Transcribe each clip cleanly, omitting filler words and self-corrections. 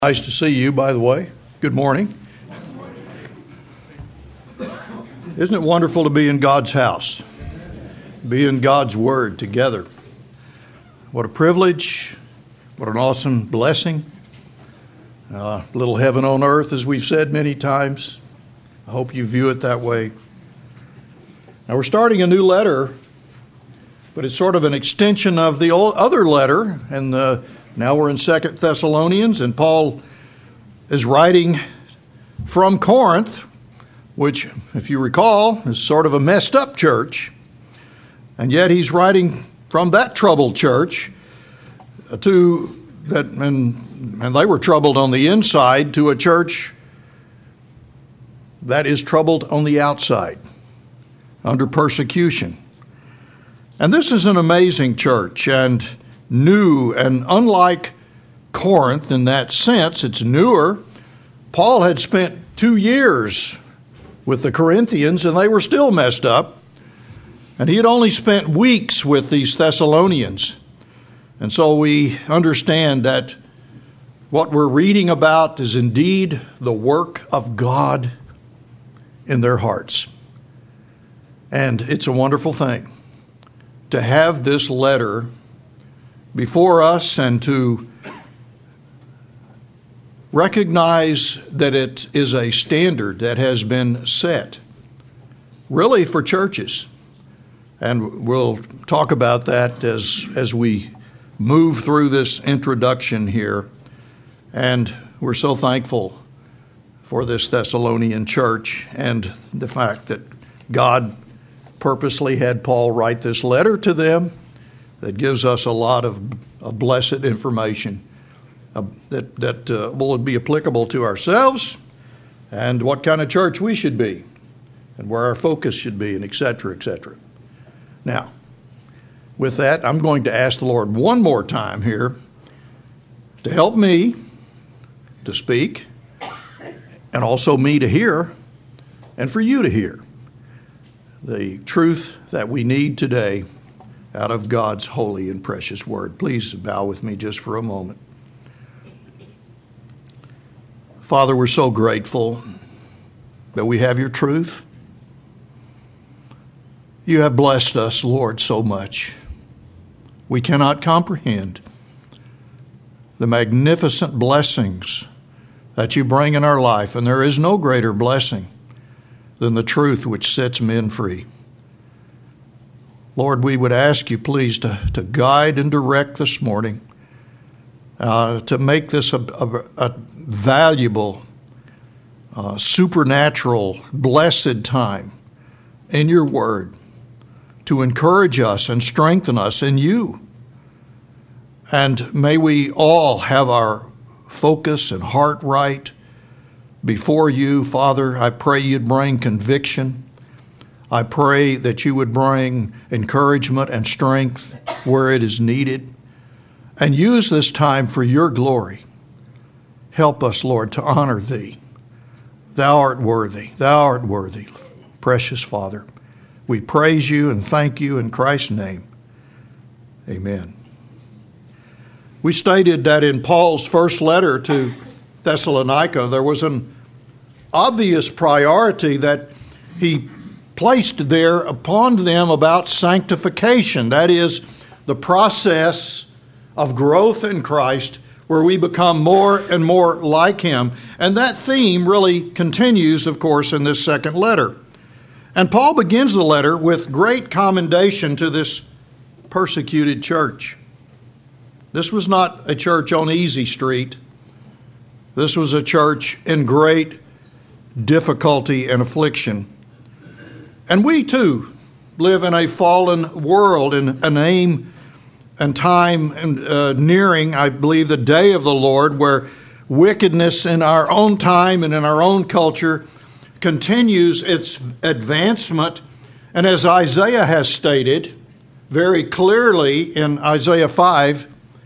Nice to see you, by the way. Good morning. Isn't it wonderful to be in God's house? Be in God's Word together. What a privilege. What an awesome blessing. Little heaven on earth, as we've said many times. I hope you view it that way. Now we're starting a new letter, but it's sort of an extension of the other letter, and now we're in 2 Thessalonians, and Paul is writing from Corinth, which, if you recall, is sort of a messed up church. And yet he's writing from that troubled church to that, and they were troubled on the inside, to a church that is troubled on the outside, under persecution. And this is an amazing church, and new, and unlike Corinth in that sense, it's newer. Paul had spent 2 years with the Corinthians, and they were still messed up. And he had only spent weeks with these Thessalonians. And so we understand that what we're reading about is indeed the work of God in their hearts. And it's a wonderful thing to have this letter before us and to recognize that it is a standard that has been set, really, for churches. And we'll talk about that as we move through this introduction here. And we're so thankful for this Thessalonian church and the fact that God purposely had Paul write this letter to them that gives us a lot of blessed information that will be applicable to ourselves and what kind of church we should be and where our focus should be, and et cetera, et cetera. Now, with that, I'm going to ask the Lord one more time here to help me to speak and also me to hear and for you to hear the truth that we need today out of God's holy and precious word. Please bow with me just for a moment. Father, we're so grateful that we have your truth. You have blessed us, Lord, so much. We cannot comprehend the magnificent blessings that you bring in our life, and there is no greater blessing than the truth which sets men free. Lord, we would ask you, please, to guide and direct this morning, to make this a valuable, supernatural, blessed time in your word, to encourage us and strengthen us in you. And may we all have our focus and heart right before you. Father, I pray you'd bring conviction. I pray that you would bring encouragement and strength where it is needed. And use this time for your glory. Help us, Lord, to honor thee. Thou art worthy. Thou art worthy, precious Father. We praise you and thank you in Christ's name. Amen. We stated that in Paul's first letter to Thessalonica, there was an obvious priority that he placed there upon them about sanctification. That is, the process of growth in Christ where we become more and more like him. And that theme really continues, of course, in this second letter. And Paul begins the letter with great commendation to this persecuted church. This was not a church on easy street. This was a church in great difficulty and affliction. And we too live in a fallen world, in an aim and time nearing, I believe, the day of the Lord, where wickedness in our own time and in our own culture continues its advancement. And as Isaiah has stated very clearly in Isaiah 5,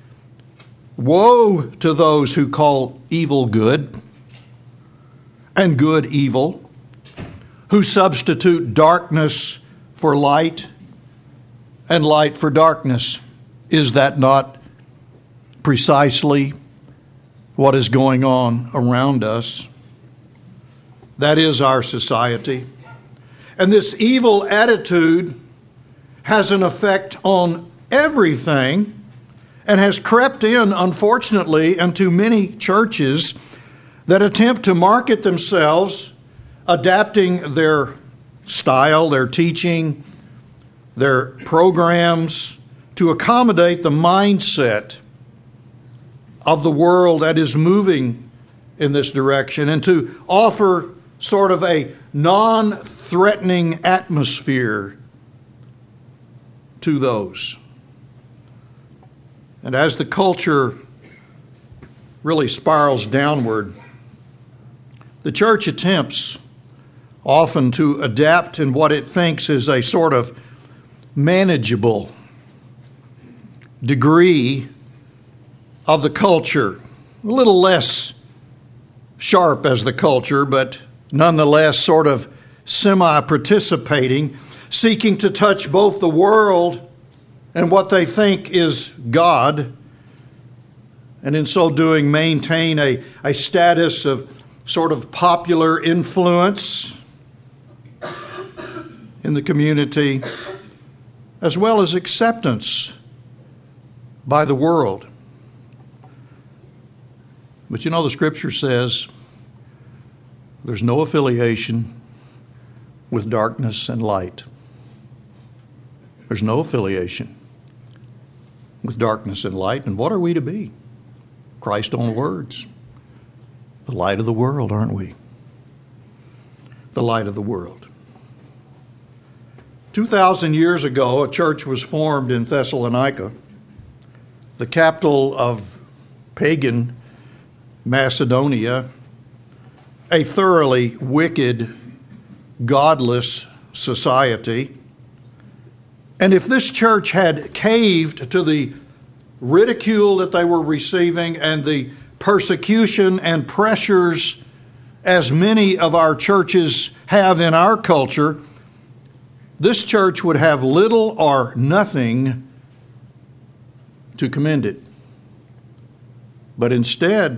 woe to those who call evil good and good evil, who substitute darkness for light and light for darkness. Is that not precisely what is going on around us. That is our society. And this evil attitude has an effect on everything and has crept in, unfortunately, into many churches that attempt to market themselves, adapting their style, their teaching, their programs to accommodate the mindset of the world that is moving in this direction and to offer sort of a non-threatening atmosphere to those. And as the culture really spirals downward, the church attempts often to adapt in what it thinks is a sort of manageable degree of the culture, a little less sharp as the culture, but nonetheless sort of semi-participating, seeking to touch both the world and what they think is God, and in so doing maintain a status of sort of popular influence in the community, as well as acceptance by the world. But you know, the Scripture says there's no affiliation with darkness and light. There's no affiliation with darkness and light. And what are we to be? Christ's own words. The light of the world, aren't we? The light of the world. 2,000 years ago, a church was formed in Thessalonica, the capital of pagan Macedonia, a thoroughly wicked, godless society. And if this church had caved to the ridicule that they were receiving and the persecution and pressures as many of our churches have in our culture, this church would have little or nothing to commend it. But instead,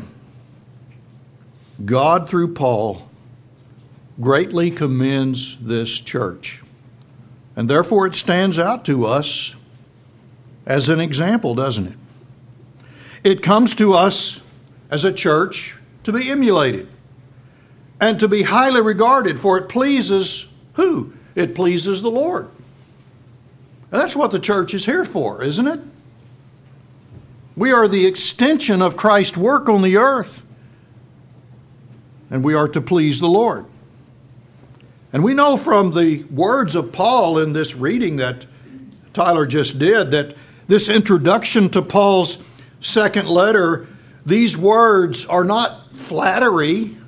God, through Paul, greatly commends this church. And therefore it stands out to us as an example, doesn't it? It comes to us as a church to be emulated and to be highly regarded, for it pleases who? It pleases the Lord. And that's what the church is here for, isn't it? We are the extension of Christ's work on the earth, and we are to please the Lord. And we know from the words of Paul in this reading that Tyler just did that this introduction to Paul's second letter, these words are not flattery.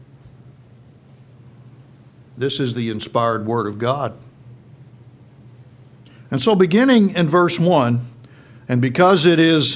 This is the inspired Word of God. And so beginning in verse 1, and because it is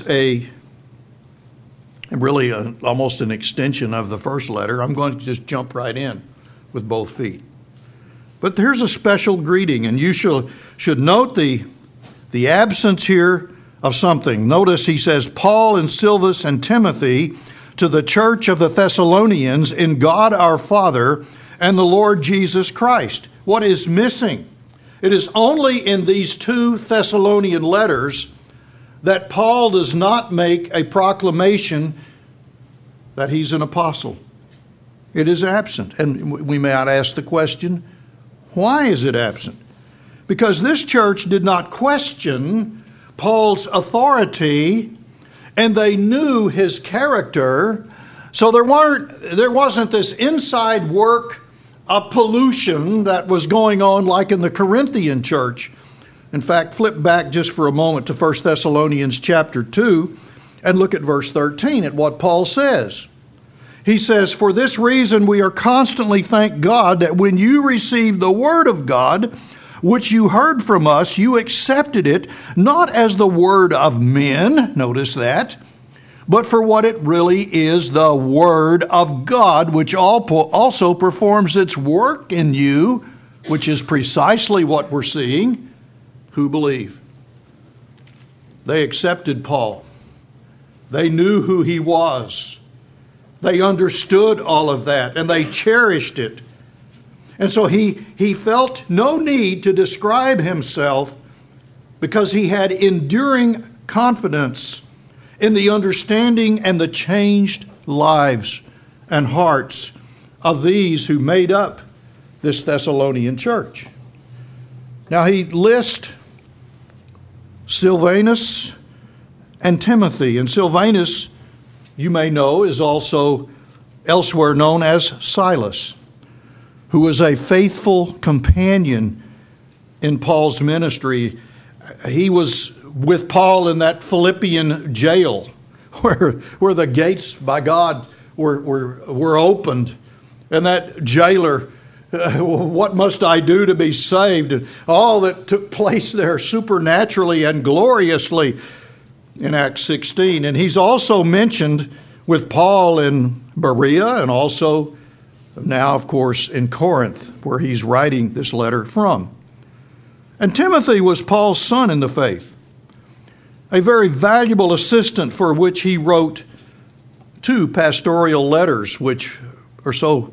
almost an extension of the first letter, I'm going to just jump right in with both feet. But here's a special greeting, and you should note the absence here of something. Notice he says, Paul and Silvanus and Timothy to the church of the Thessalonians in God our Father and the Lord Jesus Christ. What is missing? It is only in these two Thessalonian letters that Paul does not make a proclamation that he's an apostle. It is absent. And we may not ask the question, why is it absent? Because this church did not question Paul's authority, and they knew his character. So there wasn't this inside work of pollution that was going on like in the Corinthian church. In fact, flip back just for a moment to 1 Thessalonians chapter 2 and look at verse 13 at what Paul says. He says, for this reason we are constantly thank God that when you received the word of God, which you heard from us, you accepted it, not as the word of men, notice that, but for what it really is, the word of God, which also performs its work in you, which is precisely what we're seeing, who believe. They accepted Paul. They knew who he was. They understood all of that, and they cherished it. And so he felt no need to describe himself because he had enduring confidence in the understanding and the changed lives and hearts of these who made up this Thessalonian church. Now he lists Silvanus and Timothy. And Silvanus, you may know, is also elsewhere known as Silas, who was a faithful companion in Paul's ministry. He was with Paul in that Philippian jail where the gates by God were opened. And that jailer, what must I do to be saved? And all that took place there supernaturally and gloriously in Acts 16. And he's also mentioned with Paul in Berea and also now, of course, in Corinth, where he's writing this letter from. And Timothy was Paul's son in the faith, a very valuable assistant for which he wrote 2 pastoral letters, which are so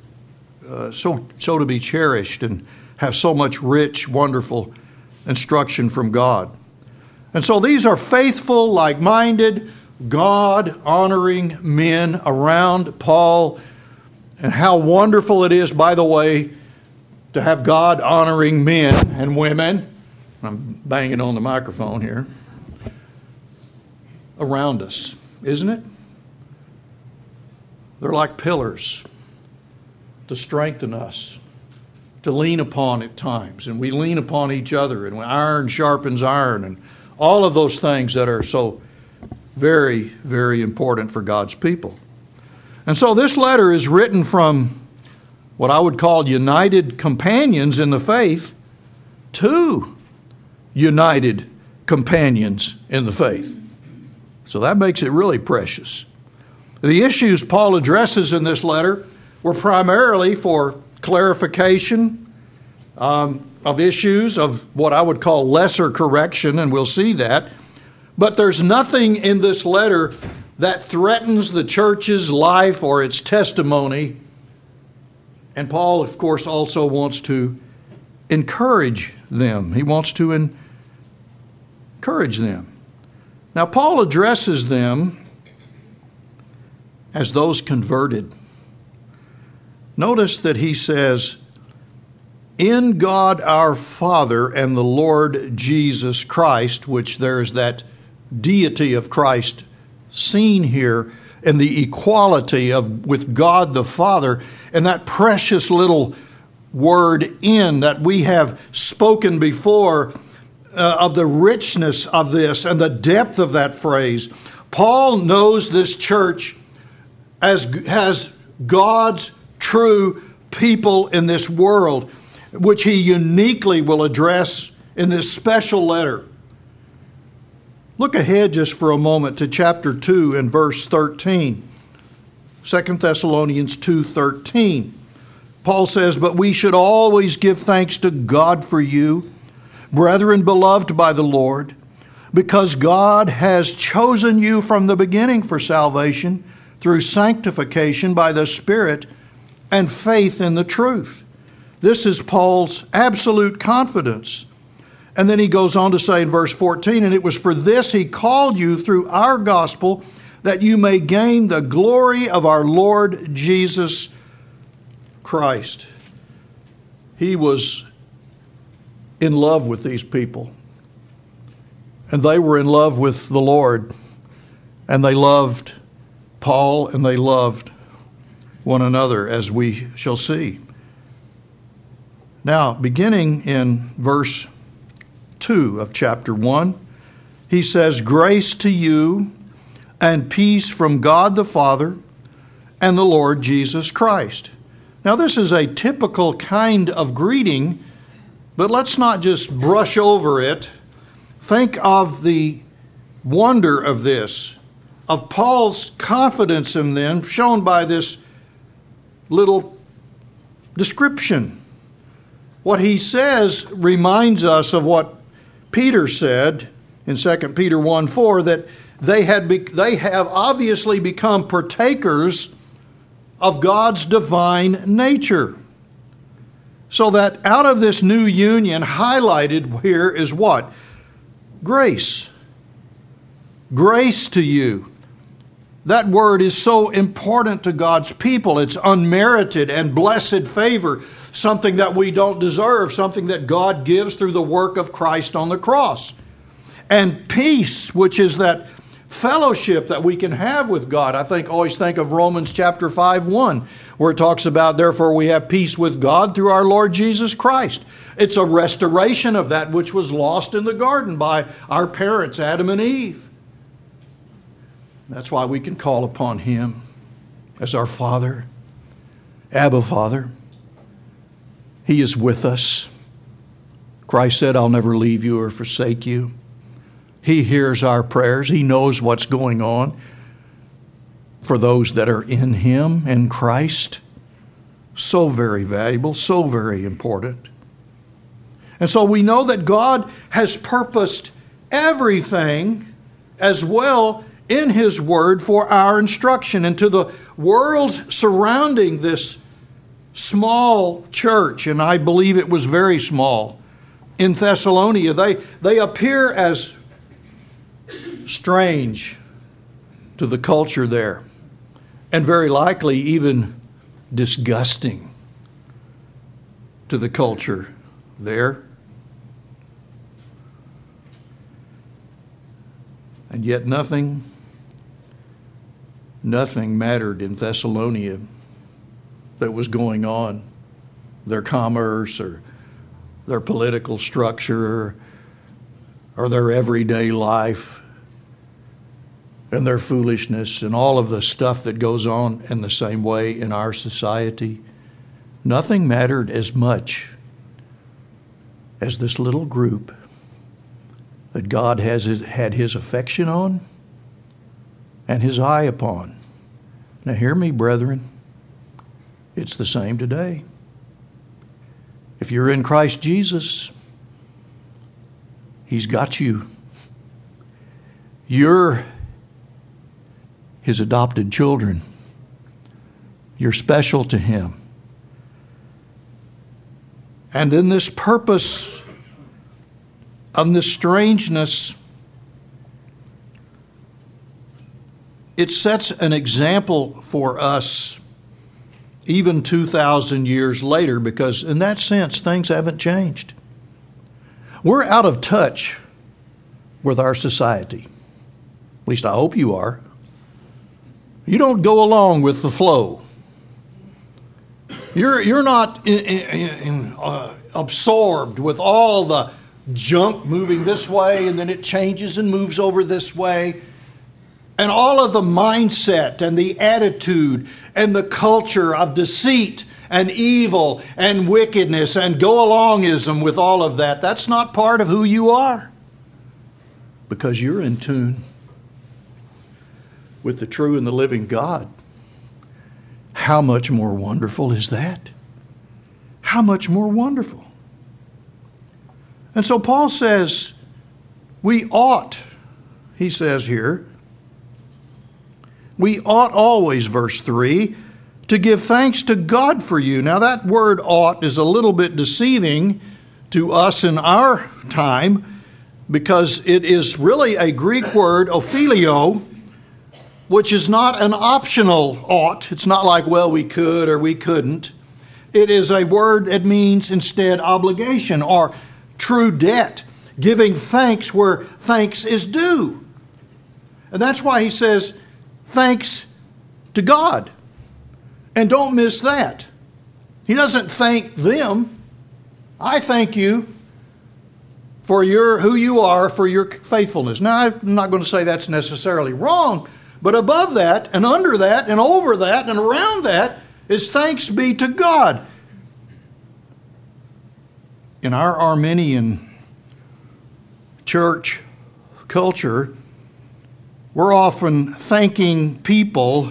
to be cherished and have so much rich, wonderful instruction from God. And so these are faithful, like-minded, God-honoring men around Paul. And how wonderful it is, by the way, to have God-honoring men and women, I'm banging on the microphone here, around us, isn't it? They're like pillars to strengthen us, to lean upon at times. And we lean upon each other, and iron sharpens iron, and all of those things that are so very, very important for God's people. And so this letter is written from what I would call united companions in the faith to united companions in the faith. So that makes it really precious. The issues Paul addresses in this letter were primarily for clarification of issues of what I would call lesser correction, and we'll see that. But there's nothing in this letter that threatens the church's life or its testimony. And Paul, of course, also wants to encourage them. He wants to encourage them. Now, Paul addresses them as those converted. Notice that he says, "In God our Father and the Lord Jesus Christ," which there's that deity of Christ seen here, and the equality with God the Father, and that precious little word "in" that we have spoken before, of the richness of this and the depth of that phrase. Paul knows this church has God's true people in this world, which he uniquely will address in this special letter. Look ahead just for a moment to chapter 2 and verse 13. 2 Thessalonians 2:13. Paul says, "But we should always give thanks to God for you, brethren beloved by the Lord, because God has chosen you from the beginning for salvation through sanctification by the Spirit and faith in the truth." This is Paul's absolute confidence. And then he goes on to say in verse 14, "And it was for this he called you through our gospel, that you may gain the glory of our Lord Jesus Christ." He was in love with these people. And they were in love with the Lord. And they loved Paul, and they loved one another, as we shall see. Now, beginning in verse 2 of chapter 1, he says, "Grace to you and peace from God the Father and the Lord Jesus Christ." Now, this is a typical kind of greeting, but let's not just brush over it. Think of the wonder of this, of Paul's confidence in them, shown by this little description. What he says reminds us of what Peter said in 2 Peter 1:4, that they have obviously become partakers of God's divine nature. So that out of this new union, highlighted here is what? Grace. Grace to you. That word is so important to God's people. It's unmerited and blessed favor, something that we don't deserve, something that God gives through the work of Christ on the cross. And peace, which is that fellowship that we can have with God. Always think of Romans chapter 5:1, where it talks about, therefore we have peace with God through our Lord Jesus Christ. It's a restoration of that which was lost in the garden by our parents, Adam and Eve. That's why we can call upon Him as our Father, Abba Father. He is with us. Christ said, I'll never leave you or forsake you. He hears our prayers. He knows what's going on for those that are in Him, in Christ. So very valuable, so very important. And so we know that God has purposed everything as well in His Word for our instruction. And to the world surrounding this small church, and I believe it was very small, in Thessalonica, they appear as strange to the culture there, and very likely even disgusting to the culture there. And yet nothing mattered in Thessalonica that was going on. Their commerce or their political structure or their everyday life and their foolishness and all of the stuff that goes on in the same way in our society. Nothing mattered as much as this little group that God had His affection on and His eye upon. Now hear me, brethren. It's the same today. If you're in Christ Jesus, He's got you. You're His adopted children. You're special to Him. And in this purpose of this strangeness, it sets an example for us even 2,000 years later, because in that sense, things haven't changed. We're out of touch with our society. At least I hope you are. You don't go along with the flow. You're not absorbed with all the junk moving this way, and then it changes and moves over this way. And all of the mindset and the attitude and the culture of deceit and evil and wickedness and go-alongism with all of that, that's not part of who you are. Because you're in tune with the true and the living God. How much more wonderful is that? How much more wonderful? And so Paul says, we ought, he says here, we ought always, verse 3, to give thanks to God for you. Now that word ought is a little bit deceiving to us in our time, because it is really a Greek word, ophilio, which is not an optional ought. It's not like, well, we could or we couldn't. It is a word that means instead obligation or true debt, giving thanks where thanks is due. And that's why he says, thanks to God. And don't miss that. He doesn't thank them. I thank you for who you are, for your faithfulness. Now, I'm not going to say that's necessarily wrong, but above that and under that and over that and around that is thanks be to God. In our Arminian church culture, we're often thanking people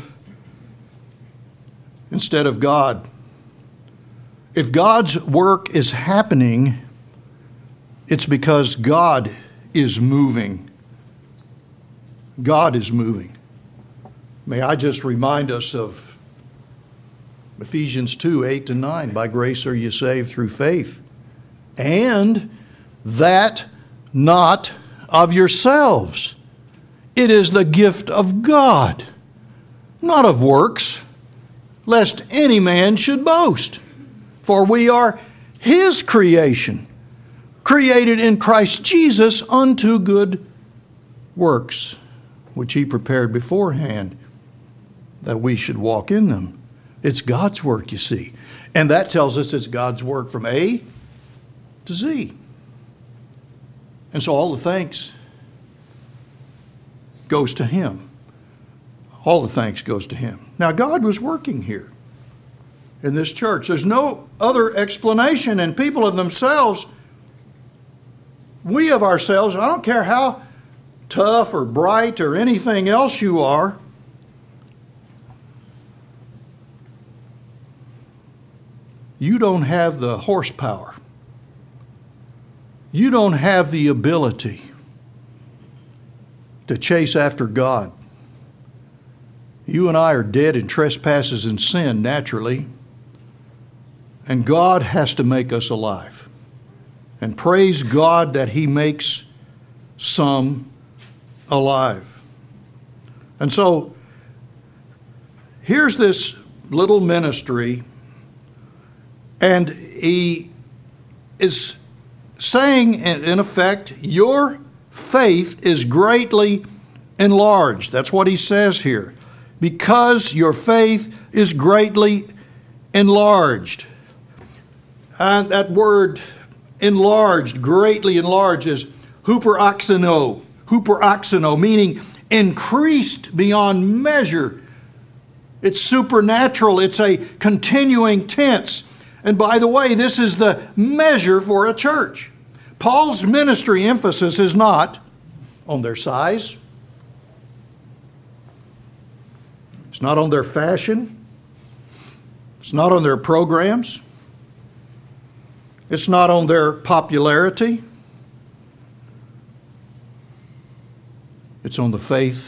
instead of God. If God's work is happening, it's because God is moving. God is moving. May I just remind us of Ephesians 2:8-9. By grace are you saved through faith. And that not of yourselves. It is the gift of God, not of works, lest any man should boast. For we are His creation, created in Christ Jesus unto good works, which He prepared beforehand that we should walk in them. It's God's work, you see. And that tells us it's God's work from A to Z. And so all the thanks goes to Him. All the thanks goes to Him. Now, God was working here in this church. There's no other explanation. And people of themselves, we of ourselves, I don't care how tough or bright or anything else you are, you don't have the horsepower. You don't have the ability to chase after God. You and I are dead in trespasses and sin, naturally. And God has to make us alive. And praise God that He makes some alive. And so, here's this little ministry, and he is saying, in effect, your faith is greatly enlarged. That's what he says here. Because your faith is greatly enlarged. And that word enlarged, greatly enlarged, is huperoxeno, meaning increased beyond measure. It's supernatural. It's a continuing tense. And by the way, this is the measure for a church. Paul's ministry emphasis is not on their size. It's not on their fashion. It's not on their programs. It's not on their popularity. It's on the faith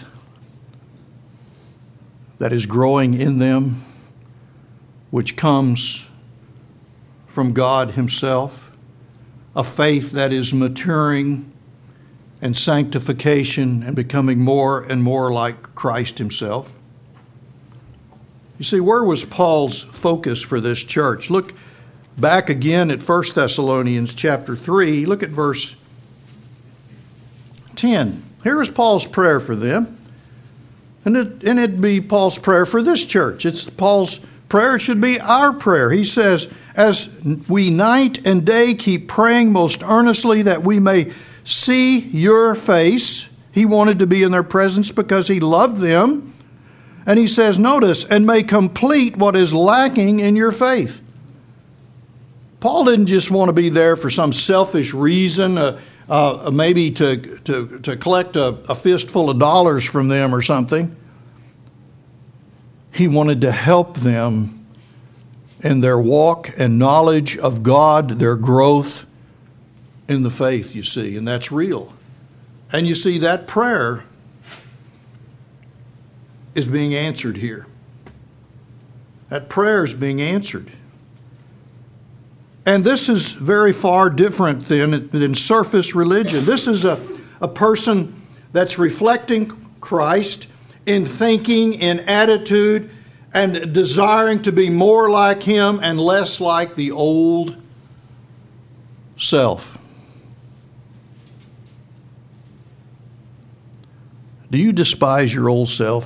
that is growing in them, which comes from God Himself, a faith that is maturing and sanctification and becoming more and more like Christ Himself. You see, where was Paul's focus for this church? Look back again at 1 Thessalonians chapter 3. Look at verse 10. Here is Paul's prayer for them. And it'd be Paul's prayer for this church. It's Paul's prayer. It should be our prayer. He says, as we night and day keep praying most earnestly that we may see your face. He wanted to be in their presence because he loved them. And he says, notice, and may complete what is lacking in your faith. Paul didn't just want to be there for some selfish reason, maybe to collect a fistful of dollars from them or something. He wanted to help them in their walk and knowledge of God, their growth in the faith, you see, and that's real. And you see, that prayer is being answered here. That prayer is being answered. And this is very far different than surface religion. This is a person that's reflecting Christ in thinking, in attitude, and desiring to be more like Him and less like the old self. Do you despise your old self?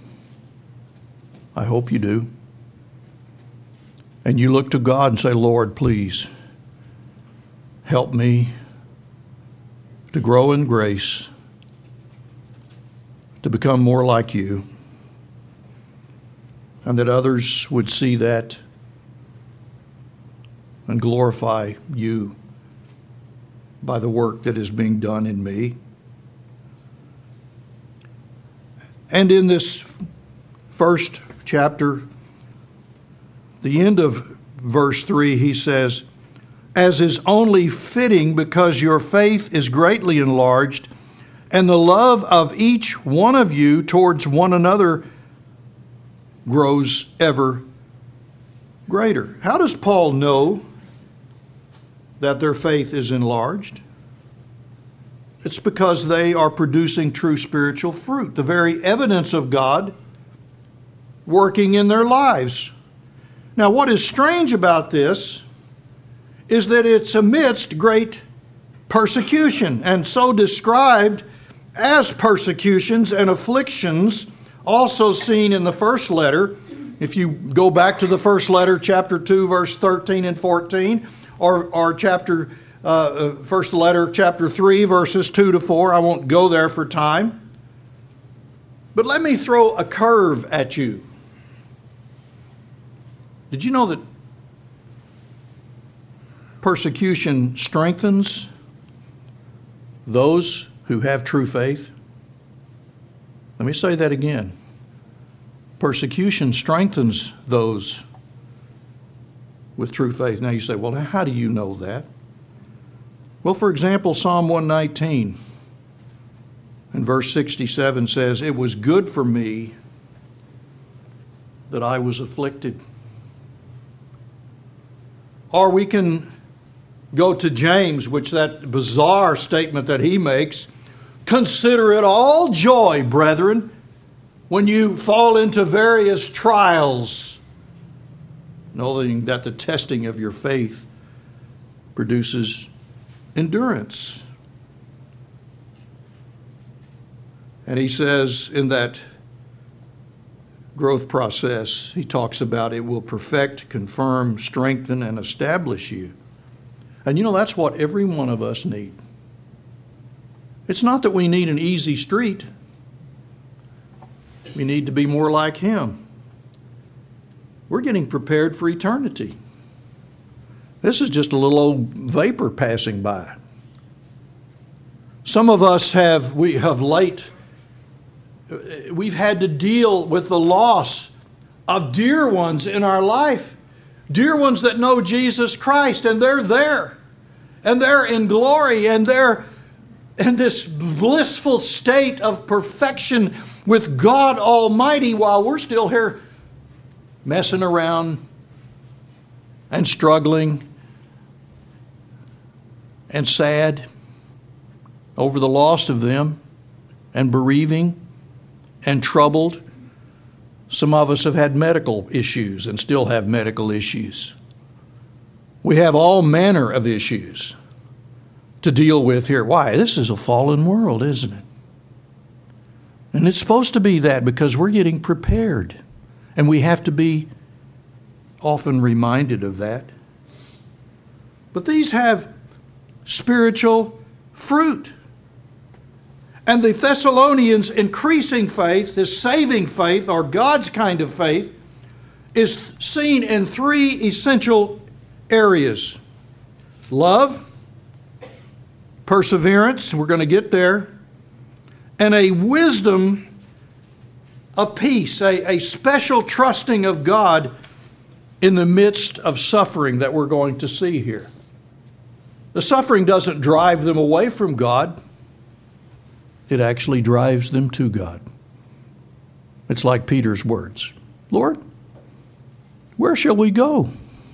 I hope you do. And you look to God and say, Lord, please help me to grow in grace, to become more like you, and that others would see that and glorify you by the work that is being done in me. And in this first chapter, the end of verse 3, he says, as is only fitting because your faith is greatly enlarged, and the love of each one of you towards one another grows ever greater. How does Paul know that their faith is enlarged? It's because they are producing true spiritual fruit, the very evidence of God working in their lives. Now, what is strange about this is that it's amidst great persecution, and so described as persecutions and afflictions, also seen in the first letter. If you go back to the first letter, chapter 2, verse 13 and 14, or first letter, chapter 3, verses 2 to 4. I won't go there for time. But let me throw a curve at you. Did you know that persecution strengthens those who have true faith? Let me say that again. Persecution strengthens those with true faith. Now you say, well, how do you know that? Well, for example, Psalm 119 and verse 67 says, "It was good for me that I was afflicted." Or we can go to James, which that bizarre statement that he makes, "Consider it all joy, brethren, when you fall into various trials, knowing that the testing of your faith produces endurance." And he says in that growth process, he talks about it will perfect, confirm, strengthen, and establish you. And you know, that's what every one of us need. It's not that we need an easy street. We need to be more like him. We're getting prepared for eternity. This is just a little old vapor passing by. Some of us we've had to deal with the loss of dear ones in our life. Dear ones that know Jesus Christ, and they're there. And they're in glory, and they're in this blissful state of perfection with God Almighty, while we're still here messing around and struggling and sad over the loss of them and bereaving and troubled. Some of us have had medical issues and still have medical issues. We have all manner of issues to deal with here. Why? This is a fallen world, isn't it? And it's supposed to be that because we're getting prepared. And we have to be often reminded of that. But these have spiritual fruit. And the Thessalonians' increasing faith, this saving faith, or God's kind of faith, is seen in three essential areas: love, perseverance, we're going to get there, and a wisdom, a peace, a special trusting of God in the midst of suffering that we're going to see here. The suffering doesn't drive them away from God. It actually drives them to God. It's like Peter's words: "Lord, where shall we go?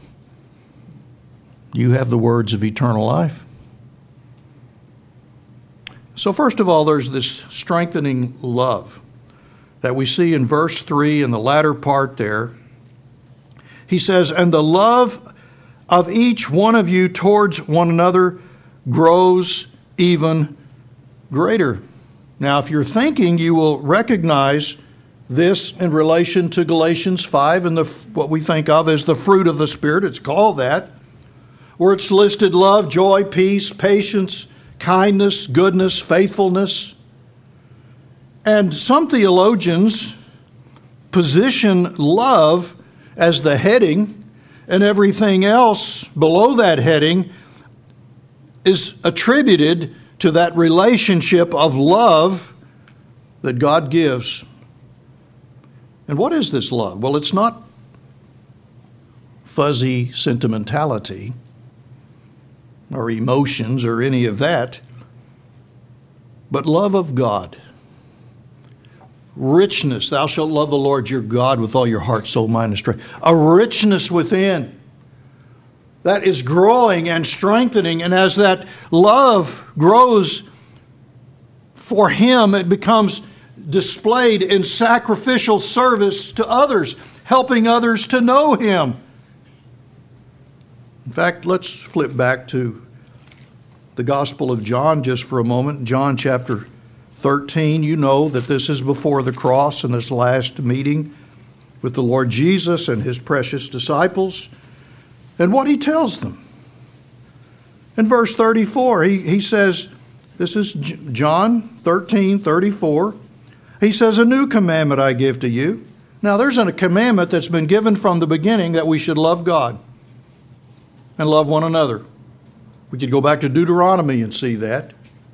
You have the words of eternal life." So first of all, there's this strengthening love that we see in verse 3 in the latter part there. He says, "And the love of each one of you towards one another grows even greater." Now, if you're thinking, you will recognize this in relation to Galatians 5 and what we think of as the fruit of the Spirit. It's called that, where it's listed love, joy, peace, patience, kindness, goodness, faithfulness. And some theologians position love as the heading, and everything else below that heading is attributed to that relationship of love that God gives. And what is this love? Well, it's not fuzzy sentimentality or emotions or any of that, but love of God. richness. Thou shalt love the Lord your God with all your heart, soul, mind, and strength. A richness within that is growing and strengthening. And as that love grows for Him, it becomes displayed in sacrificial service to others, helping others to know Him. In fact, let's flip back to the Gospel of John just for a moment. John chapter 13, you know that this is before the cross and this last meeting with the Lord Jesus and His precious disciples, and what He tells them. In verse 34, he says, this is John 13:34. He says, a new commandment I give to you. Now there's a commandment that's been given from the beginning, that we should love God and love one another. We could go back to Deuteronomy and see that.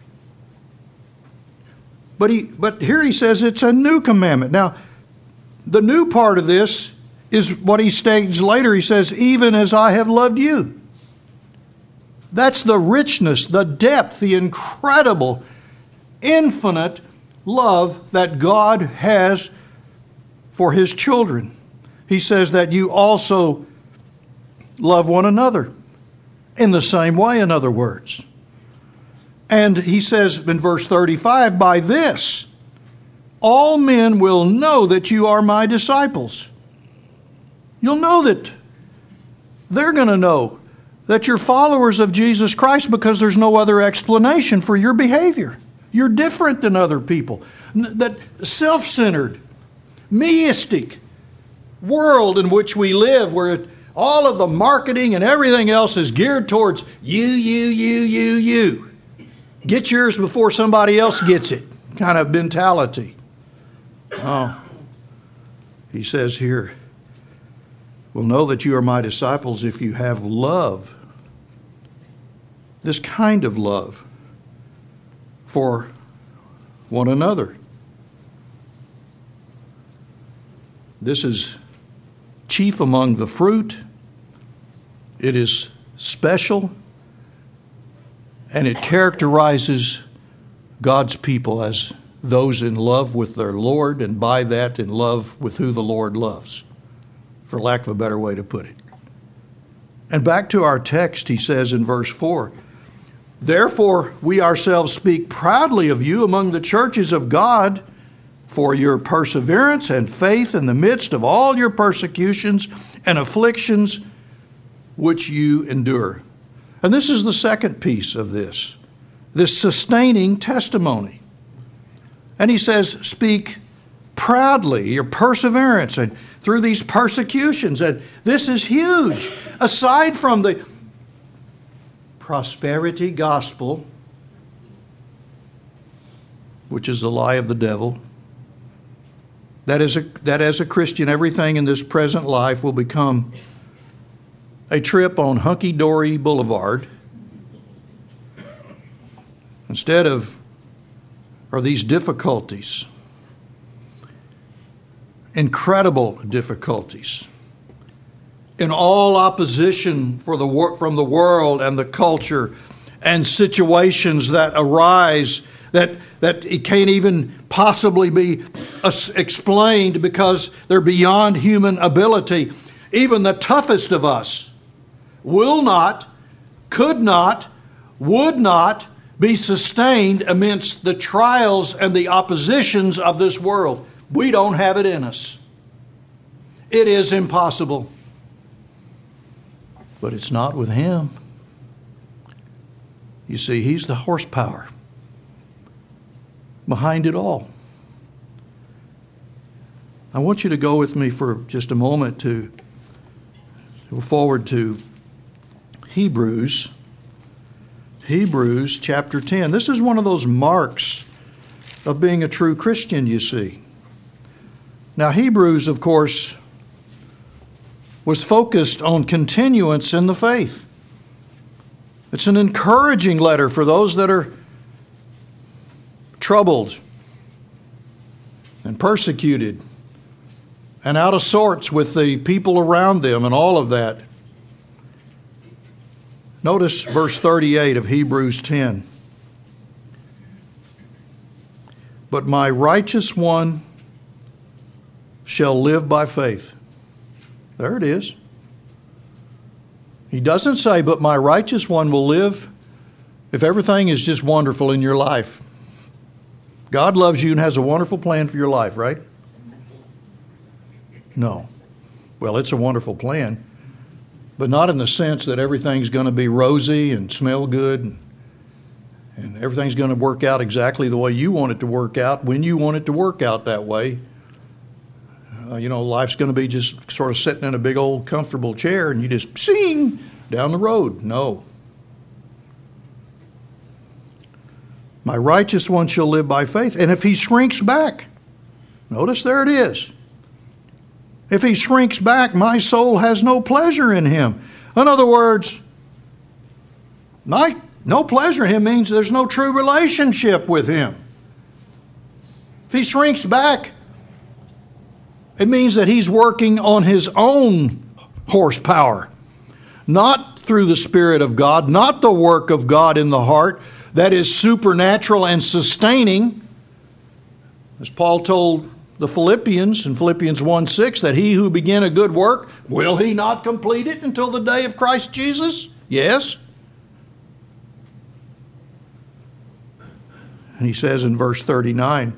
But here he says it's a new commandment. Now, the new part of this is what he states later. He says, even as I have loved you. That's the richness, the depth, the incredible, infinite love that God has for His children. He says that you also love one another in the same way, in other words. And he says in verse 35, by this, all men will know that you are my disciples. You'll know that. They're going to know that you're followers of Jesus Christ, because there's no other explanation for your behavior. You're different than other people. That self-centered, meistic world in which we live, where all of the marketing and everything else is geared towards you. Get yours before somebody else gets it kind of mentality. Oh, he says here, we'll know that you are my disciples if you have love. This kind of love for one another. This is chief among the fruit. It is special. And it characterizes God's people as those in love with their Lord, and by that in love with who the Lord loves, for lack of a better way to put it. And back to our text, he says in verse 4, therefore we ourselves speak proudly of you among the churches of God for your perseverance and faith in the midst of all your persecutions and afflictions which you endure. And this is the second piece of this sustaining testimony. And he says, speak proudly, your perseverance, and through these persecutions. And this is huge. Aside from the prosperity gospel, which is the lie of the devil, that as a Christian, everything in this present life will become a trip on hunky-dory boulevard. Instead of, are these difficulties, incredible difficulties, in all opposition from the world and the culture, and situations that arise that it can't even possibly be explained because they're beyond human ability. Even the toughest of us will not, could not, would not be sustained amidst the trials and the oppositions of this world. We don't have it in us. It is impossible. But it's not with Him. You see, He's the horsepower behind it all. I want you to go with me for just a moment to go forward to Hebrews chapter 10. This is one of those marks of being a true Christian, you see. Now, Hebrews, of course, was focused on continuance in the faith. It's an encouraging letter for those that are troubled and persecuted and out of sorts with the people around them and all of that. Notice verse 38 of Hebrews 10. But my righteous one shall live by faith. There it is. He doesn't say, but my righteous one will live if everything is just wonderful in your life. God loves you and has a wonderful plan for your life, right? No. Well, it's a wonderful plan, but not in the sense that everything's going to be rosy and smell good and everything's going to work out exactly the way you want it to work out when you want it to work out that way. Life's going to be just sort of sitting in a big old comfortable chair and you just sing down the road. No. My righteous one shall live by faith. And if he shrinks back, notice there it is. If he shrinks back, my soul has no pleasure in him. In other words, no pleasure in him means there's no true relationship with him. If he shrinks back, it means that he's working on his own horsepower, not through the Spirit of God, not the work of God in the heart that is supernatural and sustaining. As Paul told the Philippians in Philippians 1:6, that he who began a good work, will he not complete it until the day of Christ Jesus? Yes. And he says in verse 39,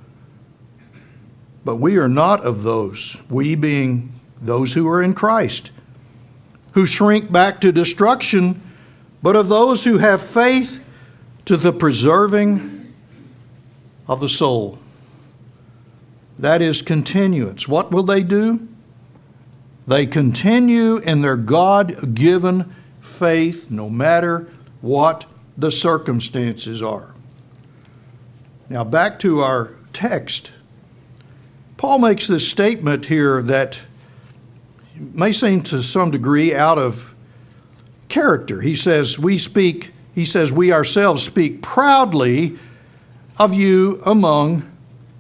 but we are not of those, we being those who are in Christ, who shrink back to destruction, but of those who have faith to the preserving of the soul. That is continuance. What will they do? They continue in their God-given faith no matter what the circumstances are. Now back to our text. Paul makes this statement here that may seem to some degree out of character. He says we ourselves speak proudly of you among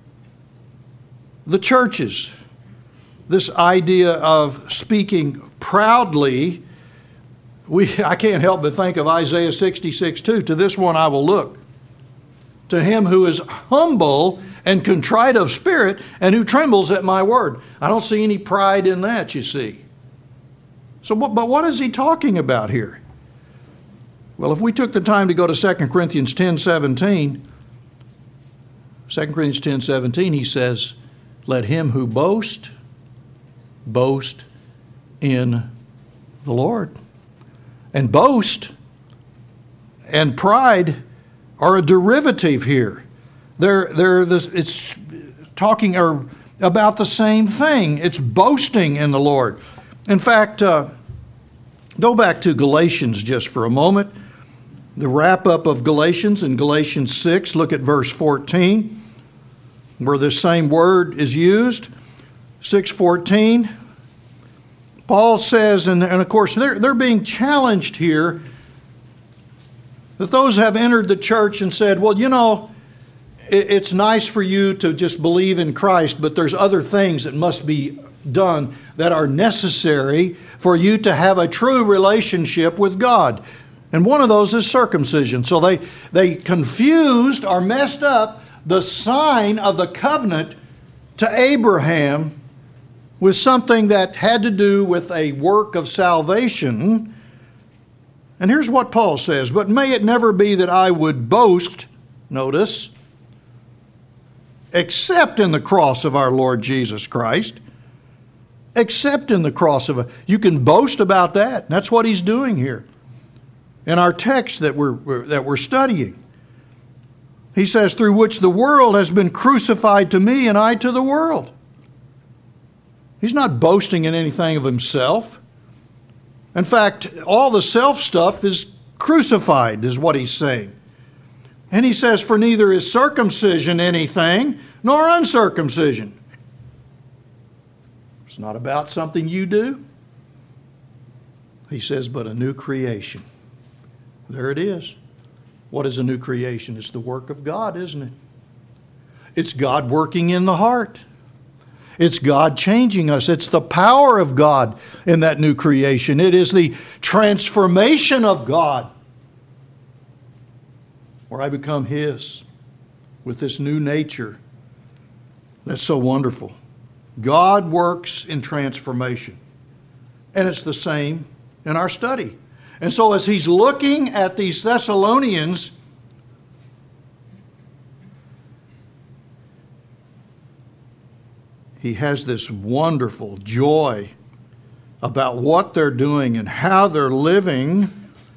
the churches. This idea of speaking proudly, I can't help but think of Isaiah 66:2. To this one I will look, to him who is humble and contrite of spirit and who trembles at my word. I don't see any pride in that, you see. But what is he talking about here? Well, if we took the time to go to 2 Corinthians 10:17, 2 Corinthians 10:17, he says, let him who boast in the Lord. And boast and pride are a derivative here. It's talking about the same thing. It's boasting in the Lord. In fact, go back to Galatians just for a moment. The wrap-up of Galatians in Galatians 6, look at verse 14, where this same word is used. 6:14. Paul says, and of course they're being challenged here, that those have entered the church and said, well, it's nice for you to just believe in Christ, but there's other things that must be done that are necessary for you to have a true relationship with God. And one of those is circumcision. So they confused or messed up the sign of the covenant to Abraham with something that had to do with a work of salvation. And here's what Paul says, but may it never be that I would boast, notice, except in the cross of our Lord Jesus Christ. Except in the cross of you can boast about that. That's what he's doing here. In our text that we're studying. He says, through which the world has been crucified to me and I to the world. He's not boasting in anything of himself. In fact, all the self stuff is crucified, is what he's saying. And he says, for neither is circumcision anything, nor uncircumcision. It's not about something you do. He says, but a new creation. There it is. What is a new creation? It's the work of God, isn't it? It's God working in the heart. It's God changing us. It's the power of God in that new creation. It is the transformation of God, where I become His with this new nature. That's so wonderful. God works in transformation. And it's the same in our study. And so as he's looking at these Thessalonians, he has this wonderful joy about what they're doing and how they're living,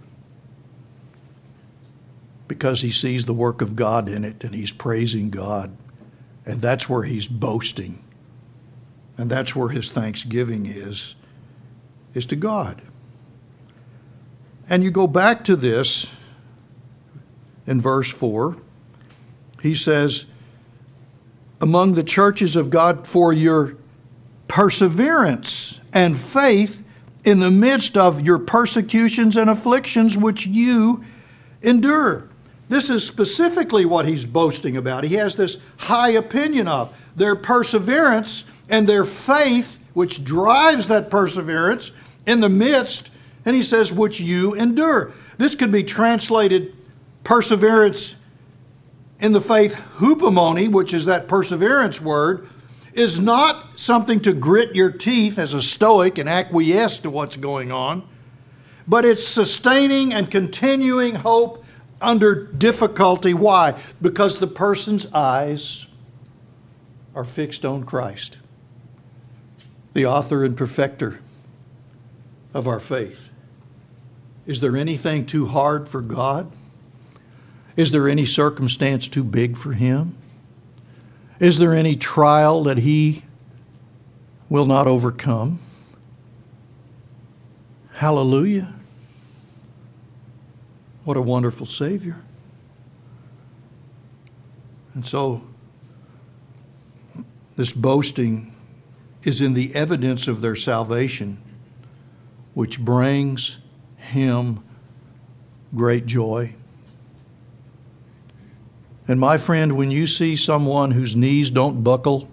because he sees the work of God in it and he's praising God. And that's where he's boasting. And that's where his thanksgiving is to God. And you go back to this in verse 4. He says, among the churches of God, for your perseverance and faith in the midst of your persecutions and afflictions which you endure. This is specifically what he's boasting about. He has this high opinion of their perseverance and their faith, which drives that perseverance in the midst, and he says, which you endure. This could be translated perseverance in the faith. Hupomone, which is that perseverance word, is not something to grit your teeth as a stoic and acquiesce to what's going on, but it's sustaining and continuing hope under difficulty. Why? Because the person's eyes are fixed on Christ, the author and perfecter of our faith. Is there anything too hard for God? Is there any circumstance too big for him? Is there any trial that he will not overcome? Hallelujah. What a wonderful Savior. And so, this boasting is in the evidence of their salvation, which brings him great joy. And my friend, when you see someone whose knees don't buckle,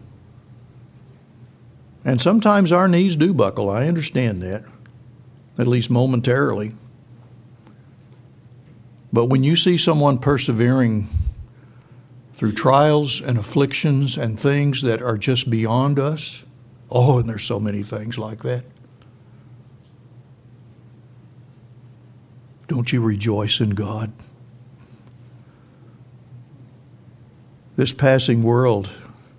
and sometimes our knees do buckle, I understand that, at least momentarily. But when you see someone persevering through trials and afflictions and things that are just beyond us, oh, and there's so many things like that, don't you rejoice in God? This passing world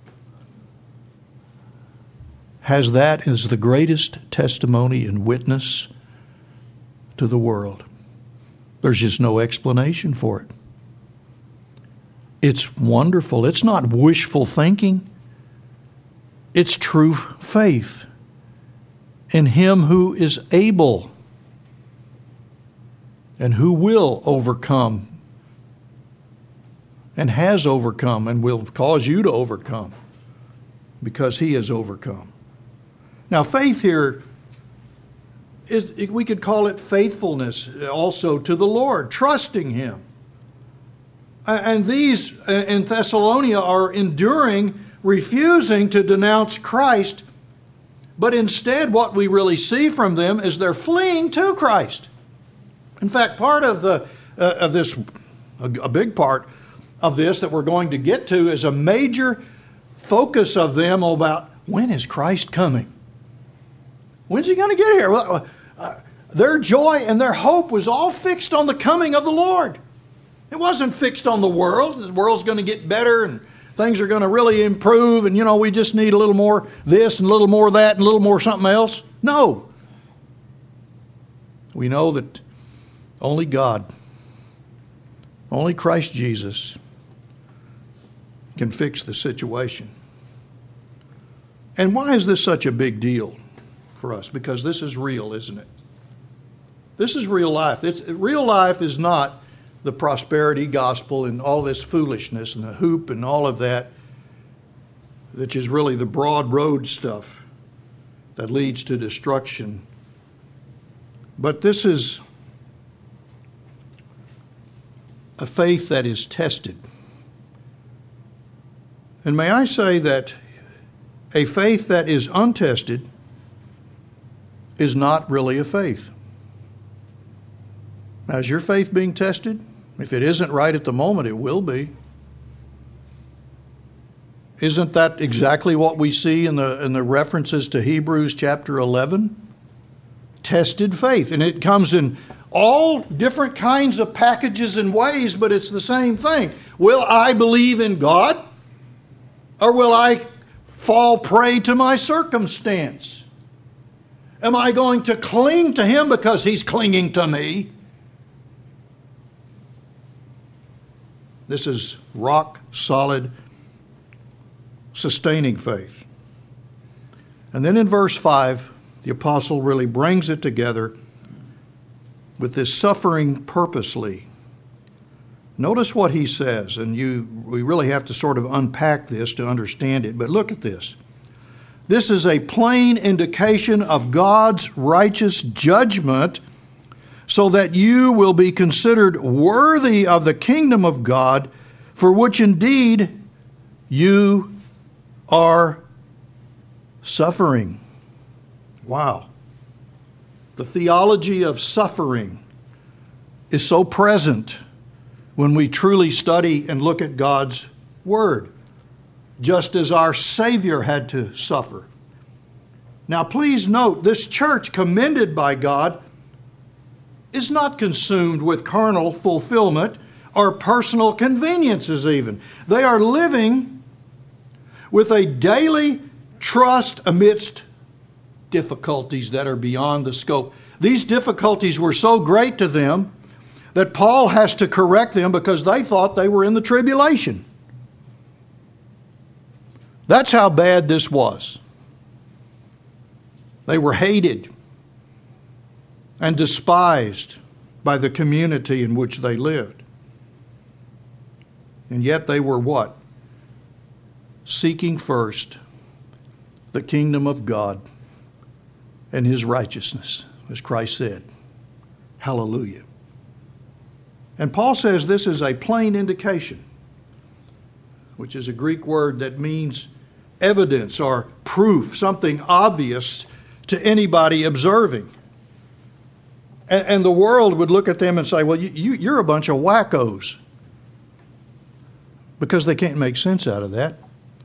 has that as the greatest testimony and witness to the world. There's just no explanation for it. It's wonderful. It's not wishful thinking. It's true faith in him who is able and who will overcome and has overcome and will cause you to overcome because he has overcome. Now, faith here is, we could call it faithfulness also to the Lord, trusting him. And these in Thessalonica are enduring, refusing to denounce Christ, but instead what we really see from them is they're fleeing to Christ. In fact, part of this, a big part of this that we're going to get to, is a major focus of them about when is Christ coming? When's he going to get here? Well, their joy and their hope was all fixed on the coming of the Lord. It wasn't fixed on the world. The world's going to get better and things are going to really improve and, we just need a little more this and a little more that and a little more something else. No. We know that only God, only Christ Jesus can fix the situation. And why is this such a big deal for us? Because this is real, isn't it? This is real life. Real life is not the prosperity gospel and all this foolishness and the hoop and all of that, which is really the broad road stuff that leads to destruction. But this is a faith that is tested. And may I say that a faith that is untested is not really a faith. Now, is your faith being tested? If it isn't right at the moment, it will be. Isn't that exactly what we see in the references to Hebrews chapter 11? Tested faith. And it comes in all different kinds of packages and ways, but it's the same thing. Will I believe in God? Or will I fall prey to my circumstance? Am I going to cling to Him because He's clinging to me? This is rock solid, sustaining faith. And then in verse 5, the apostle really brings it together with this suffering purposely. Notice what he says, and we really have to sort of unpack this to understand it, but look at this. This is a plain indication of God's righteous judgment, so that you will be considered worthy of the kingdom of God, for which indeed you are suffering. Wow. The theology of suffering is so present when we truly study and look at God's Word, just as our Savior had to suffer. Now please note, this church commended by God is not consumed with carnal fulfillment or personal conveniences even. They are living with a daily trust amidst difficulties that are beyond the scope. These difficulties were so great to them that Paul has to correct them because they thought they were in the tribulation. That's how bad this was. They were hated and despised by the community in which they lived. And yet they were what? Seeking first the kingdom of God and His righteousness, as Christ said. Hallelujah. And Paul says this is a plain indication, which is a Greek word that means evidence or proof, something obvious to anybody observing. And the world would look at them and say, well, you're a bunch of wackos, because they can't make sense out of that.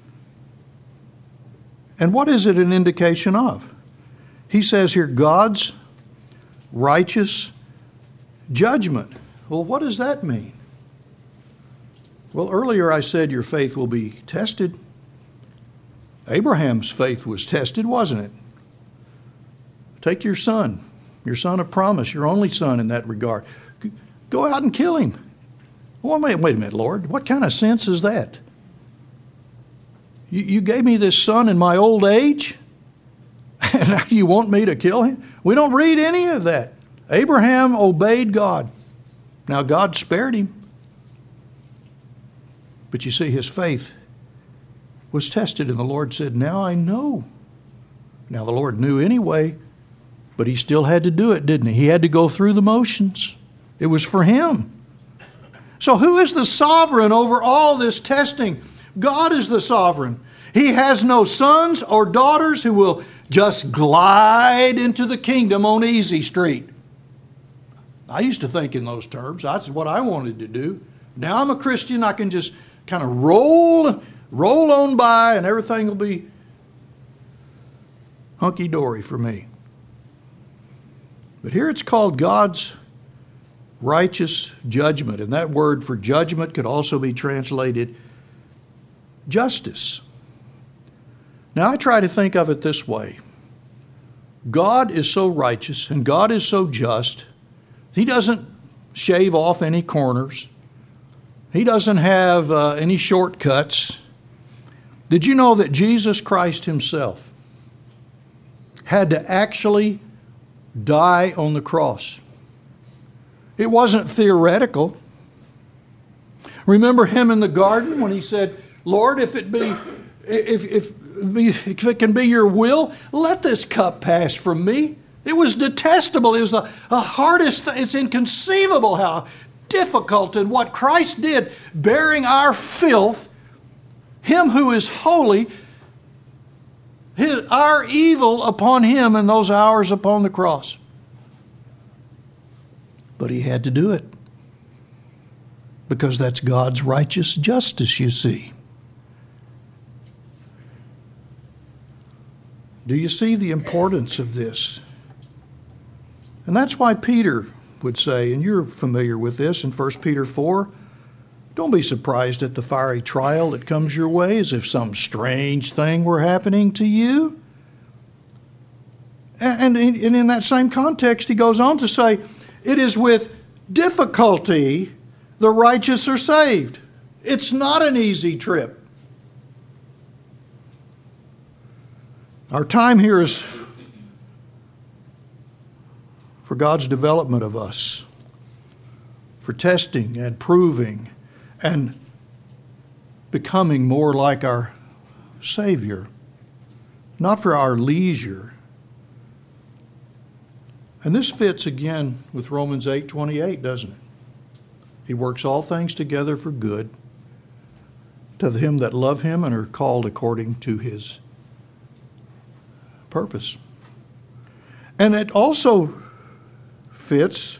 And what is it an indication of? He says here, God's righteous judgment. Well, what does that mean? Well, earlier I said your faith will be tested. Abraham's faith was tested, wasn't it? Take your son of promise, your only son in that regard. Go out and kill him. Well, wait a minute, Lord. What kind of sense is that? You gave me this son in my old age, and now you want me to kill him? We don't read any of that. Abraham obeyed God. Now, God spared him. But you see, his faith was tested, and the Lord said, now I know. Now, the Lord knew anyway, but He still had to do it, didn't He? He had to go through the motions. It was for Him. So who is the sovereign over all this testing? God is the sovereign. He has no sons or daughters who will just glide into the kingdom on easy street. I used to think in those terms. That's what I wanted to do. Now I'm a Christian. I can just kind of roll on by and everything will be hunky-dory for me. But here it's called God's righteous judgment. And that word for judgment could also be translated justice. Now I try to think of it this way. God is so righteous and God is so just. He doesn't shave off any corners. He doesn't have any shortcuts. Did you know that Jesus Christ Himself had to actually die on the cross? It wasn't theoretical. Remember Him in the garden when He said, Lord, if it can be your will, let this cup pass from me. It was detestable. It was the hardest thing. It's inconceivable how difficult and what Christ did, bearing our filth, Him who is holy, our evil upon Him in those hours upon the cross. But He had to do it. Because that's God's righteous justice, you see. Do you see the importance of this? And that's why Peter would say, and you're familiar with this in 1 Peter 4, don't be surprised at the fiery trial that comes your way as if some strange thing were happening to you. And in that same context, he goes on to say, it is with difficulty the righteous are saved. It's not an easy trip. Our time here is for God's development of us, for testing and proving and becoming more like our Savior, not for our leisure. And this fits again with Romans 8:28, doesn't it? He works all things together for good to them that love him and are called according to his purpose. And it also fits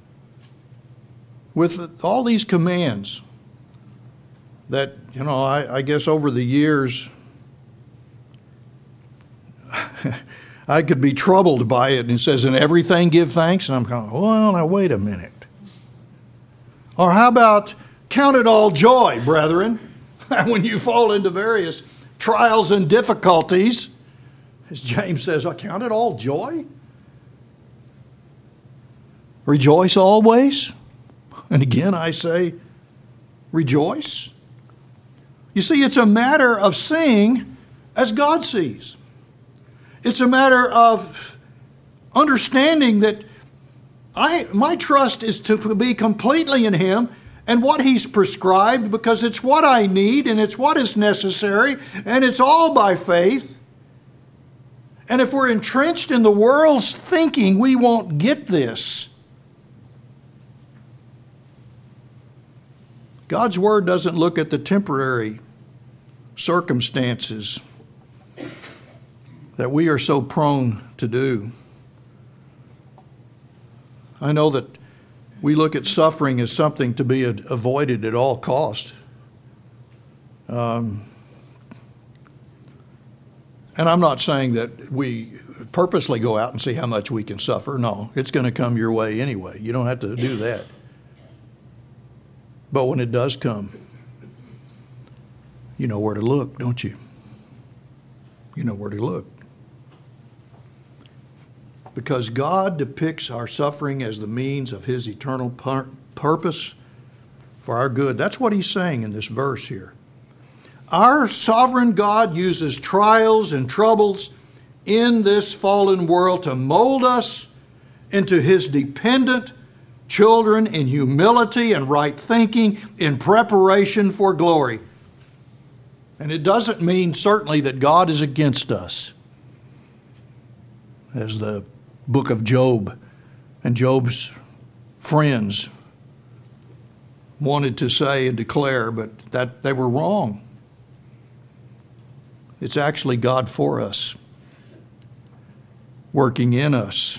with all these commands that, I guess over the years I could be troubled by it. And it says, in everything give thanks. And I'm going, well, now wait a minute. Or how about count it all joy, brethren, when you fall into various trials and difficulties. As James says, I count it all joy. Rejoice always. And again, I say, rejoice. You see, it's a matter of seeing as God sees. It's a matter of understanding that my trust is to be completely in Him and what He's prescribed, because it's what I need and it's what is necessary, and it's all by faith. And if we're entrenched in the world's thinking, we won't get this. God's Word doesn't look at the temporary circumstances that we are so prone to do. I know that we look at suffering as something to be avoided at all cost. And I'm not saying that we purposely go out and see how much we can suffer. No, it's going to come your way anyway. You don't have to do that. But when it does come, you know where to look, don't you? You know where to look. Because God depicts our suffering as the means of His eternal purpose for our good. That's what He's saying in this verse here. Our sovereign God uses trials and troubles in this fallen world to mold us into His dependent children in humility and right thinking, in preparation for glory. And it doesn't mean certainly that God is against us, as the book of Job and Job's friends wanted to say and declare, but that they were wrong. It's actually God for us, working in us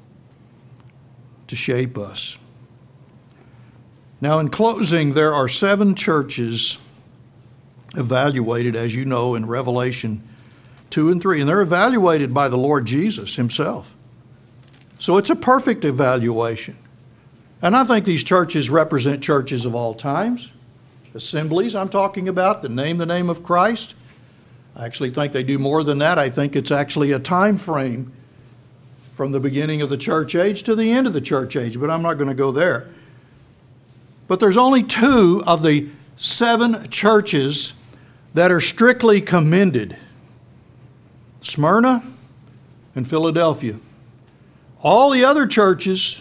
to shape us. Now, in closing, there are 7 churches evaluated, as you know, in Revelation 2 and 3. And they're evaluated by the Lord Jesus Himself. So it's a perfect evaluation. And I think these churches represent churches of all times. Assemblies I'm talking about that name the name of Christ. I actually think they do more than that. I think it's actually a time frame from the beginning of the church age to the end of the church age. But I'm not going to go there. But there's only 2 of the 7 churches that are strictly commended. Smyrna and Philadelphia. All the other churches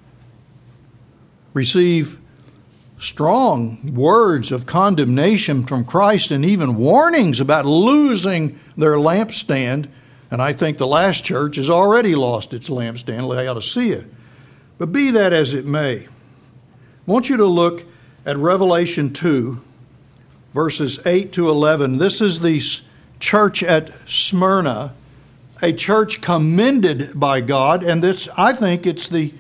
receive strong words of condemnation from Christ and even warnings about losing their lampstand. And I think the last church has already lost its lampstand, Laodicea. But be that as it may, I want you to look at Revelation 2, verses 8 to 11. This is the church at Smyrna, a church commended by God, and this, I think it's the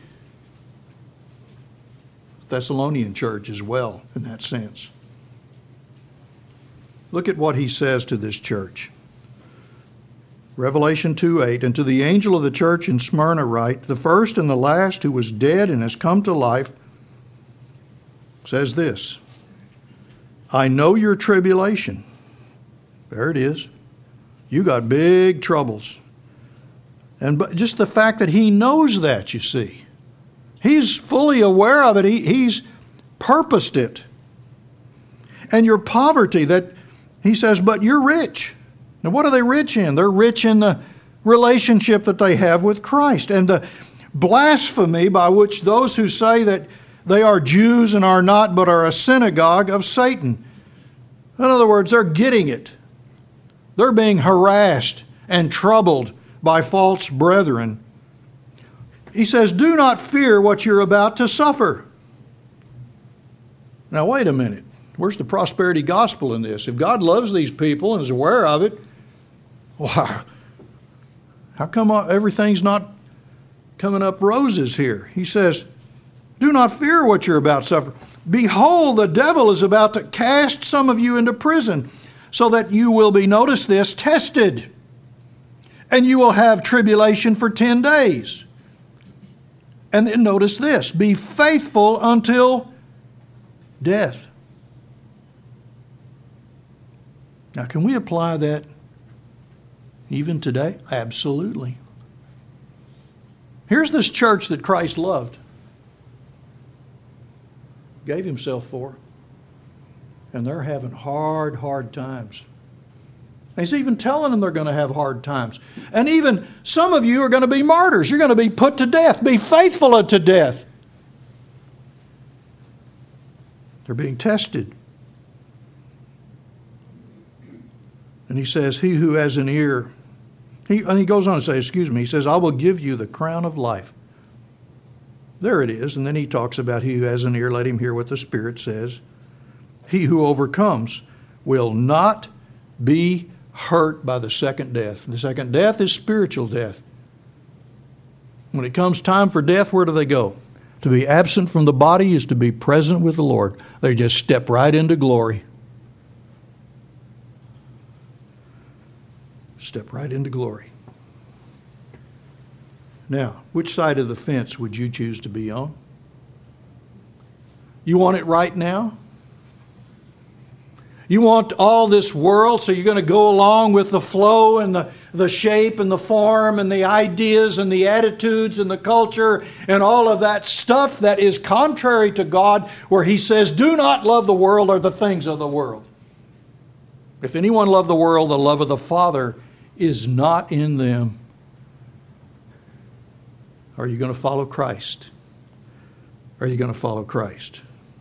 Thessalonian church as well, in that sense. Look at what he says to this church. Revelation 2:8, and to the angel of the church in Smyrna write, the first and the last who was dead and has come to life, says this, I know your tribulation. There it is. You got big troubles. But just the fact that he knows that, you see. He's fully aware of it. He's purposed it. And your poverty, that he says, but you're rich. Now what are they rich in? They're rich in the relationship that they have with Christ. And the blasphemy by which those who say that they are Jews and are not, but are a synagogue of Satan. In other words, they're getting it. They're being harassed and troubled by false brethren. He says, do not fear what you're about to suffer. Now wait a minute. Where's the prosperity gospel in this? If God loves these people and is aware of it, why, how come everything's not coming up roses here? He says, do not fear what you're about to suffer. Behold, the devil is about to cast some of you into prison, so that you will be, notice this, tested. And you will have tribulation for 10 days. And then notice this, be faithful until death. Now, can we apply that even today? Absolutely. Here's this church that Christ loved, gave himself for, and they're having hard times. He's even telling them they're going to have hard times. And even some of you are going to be martyrs. You're going to be put to death. Be faithful unto death. They're being tested. And he says, he who has an ear, and he goes on to say, he says, I will give you the crown of life. There it is. And then he talks about he who has an ear, let him hear what the Spirit says. He who overcomes will not be hurt by the second death. The second death is spiritual death. When it comes time for death, where do they go? To be absent from the body is to be present with the Lord. They just step right into glory. Step right into glory. Now, which side of the fence would you choose to be on? You want it right now? You want all this world, so you're going to go along with the flow and the shape and the form and the ideas and the attitudes and the culture and all of that stuff that is contrary to God, where He says, do not love the world or the things of the world. If anyone love the world, the love of the Father is not in them. Are you going to follow Christ? Are you going to follow Christ?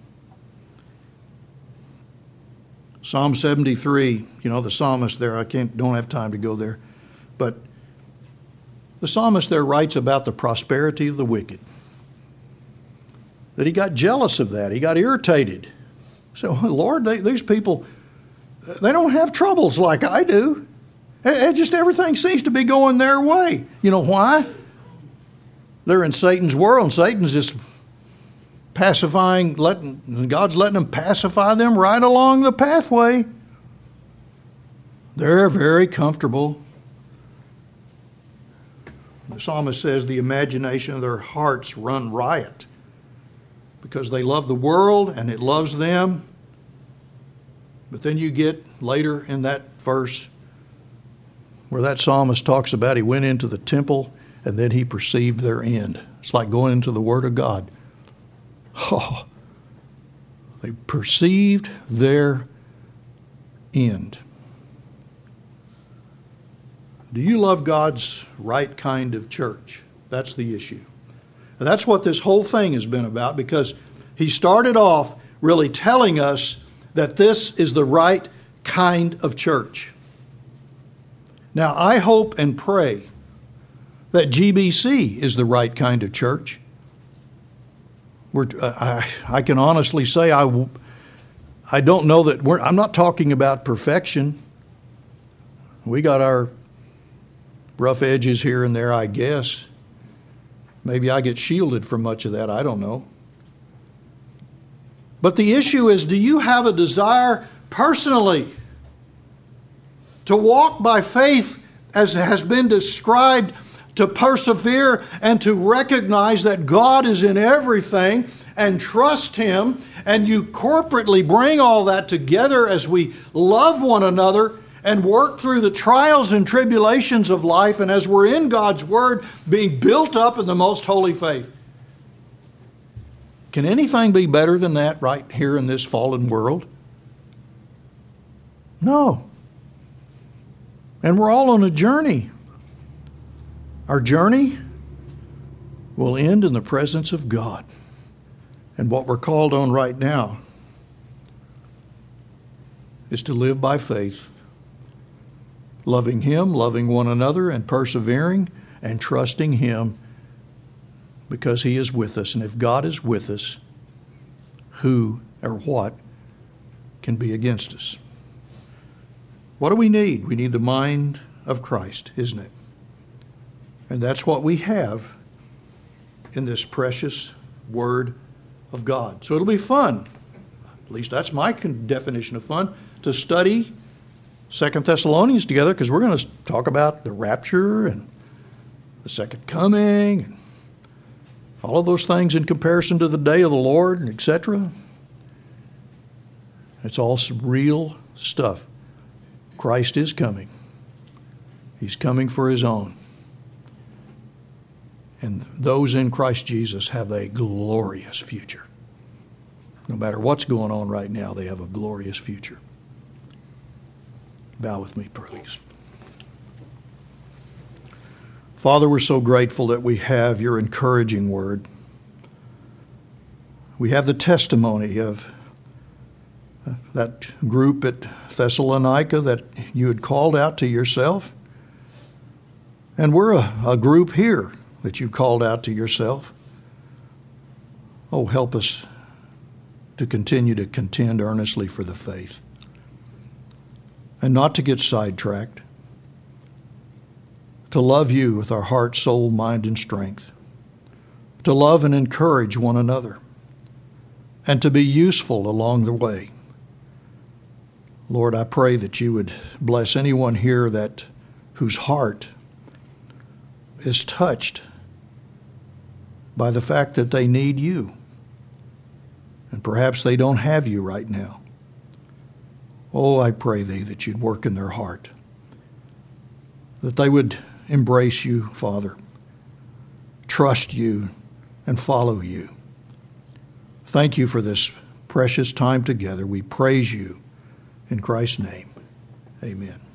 Psalm 73, the psalmist there, don't have time to go there. But the psalmist there writes about the prosperity of the wicked. That he got jealous of that. He got irritated. So, Lord, these people, they don't have troubles like I do. Just everything seems to be going their way. You know why? They're in Satan's world, and Satan's just pacifying, God's letting them pacify them right along the pathway. They're very comfortable. The psalmist says the imagination of their hearts run riot because they love the world and it loves them. But then you get later in that verse where that psalmist talks about he went into the temple and then he perceived their end. It's like going into the Word of God. Oh, they perceived their end. Do you love God's right kind of church? That's the issue. And that's what this whole thing has been about, because he started off really telling us that this is the right kind of church. Now, I hope and pray that GBC is the right kind of church. I can honestly say I don't know that I'm not talking about perfection. We got our rough edges here and there, I guess. Maybe I get shielded from much of that. I don't know. But the issue is, do you have a desire personally to walk by faith as has been described, to persevere and to recognize that God is in everything and trust Him, and you corporately bring all that together as we love one another and work through the trials and tribulations of life, and as we're in God's Word being built up in the most holy faith. Can anything be better than that right here in this fallen world? No. And we're all on a journey. Our journey will end in the presence of God. And what we're called on right now is to live by faith, loving Him, loving one another, and persevering and trusting Him because He is with us. And if God is with us, who or what can be against us? What do we need? We need the mind of Christ, isn't it? And that's what we have in this precious Word of God. So it'll be fun, at least that's my definition of fun, to study 2 Thessalonians together, because we're going to talk about the rapture and the second coming and all of those things in comparison to the day of the Lord, etc. It's all some real stuff. Christ is coming. He's coming for His own. And those in Christ Jesus have a glorious future. No matter what's going on right now, they have a glorious future. Bow with me, please. Father, we're so grateful that we have Your encouraging Word. We have the testimony of that group at Thessalonica that You had called out to Yourself. And we're a group here that You've called out to Yourself. Oh, help us to continue to contend earnestly for the faith and not to get sidetracked, to love You with our heart, soul, mind, and strength, to love and encourage one another, and to be useful along the way. Lord, I pray that You would bless anyone here whose heart is touched by the fact that they need You. And perhaps they don't have You right now. Oh, I pray Thee that You'd work in their heart, that they would embrace You, Father, trust You, and follow You. Thank You for this precious time together. We praise You in Christ's name. Amen.